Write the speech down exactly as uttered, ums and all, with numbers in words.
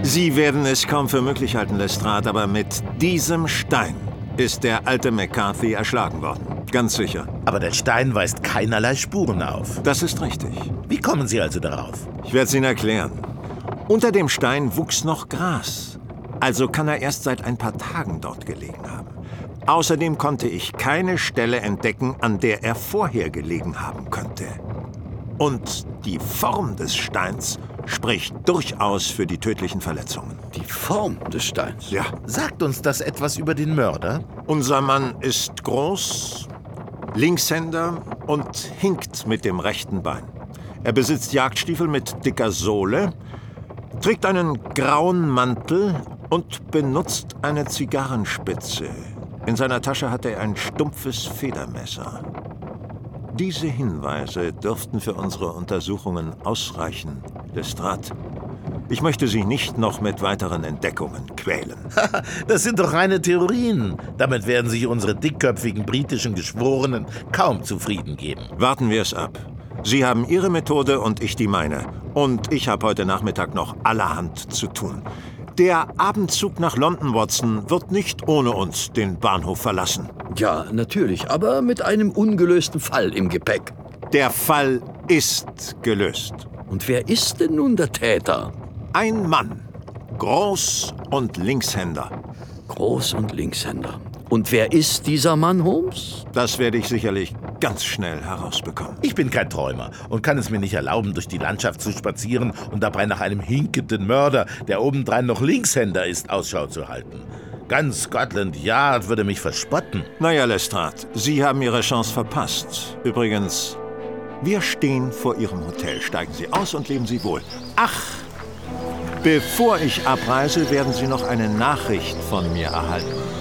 Sie werden es kaum für möglich halten, Lestrade, aber mit diesem Stein ist der alte McCarthy erschlagen worden. Ganz sicher. Aber der Stein weist keinerlei Spuren auf. Das ist richtig. Wie kommen Sie also darauf? Ich werde es Ihnen erklären. Unter dem Stein wuchs noch Gras. Also kann er erst seit ein paar Tagen dort gelegen haben. Außerdem konnte ich keine Stelle entdecken, an der er vorher gelegen haben könnte. Und die Form des Steins spricht durchaus für die tödlichen Verletzungen. Die Form des Steins? Ja. Sagt uns das etwas über den Mörder? Unser Mann ist groß, Linkshänder und hinkt mit dem rechten Bein. Er besitzt Jagdstiefel mit dicker Sohle, trägt einen grauen Mantel und benutzt eine Zigarrenspitze. In seiner Tasche hat er ein stumpfes Federmesser. Diese Hinweise dürften für unsere Untersuchungen ausreichen, Lestrade. Ich möchte Sie nicht noch mit weiteren Entdeckungen quälen. Das sind doch reine Theorien. Damit werden sich unsere dickköpfigen britischen Geschworenen kaum zufrieden geben. Warten wir es ab. Sie haben Ihre Methode und ich die meine. Und ich habe heute Nachmittag noch allerhand zu tun. Der Abendzug nach London, Watson, wird nicht ohne uns den Bahnhof verlassen. Ja, natürlich, aber mit einem ungelösten Fall im Gepäck. Der Fall ist gelöst. Und wer ist denn nun der Täter? Ein Mann, groß und Linkshänder. Groß und Linkshänder. Und wer ist dieser Mann, Holmes? Das werde ich sicherlich ganz schnell herausbekommen. Ich bin kein Träumer und kann es mir nicht erlauben, durch die Landschaft zu spazieren und dabei nach einem hinkenden Mörder, der obendrein noch Linkshänder ist, Ausschau zu halten. Ganz Scotland Yard würde mich verspotten. Naja, Lestrade, Sie haben Ihre Chance verpasst. Übrigens, wir stehen vor Ihrem Hotel. Steigen Sie aus und leben Sie wohl. Ach, bevor ich abreise, werden Sie noch eine Nachricht von mir erhalten.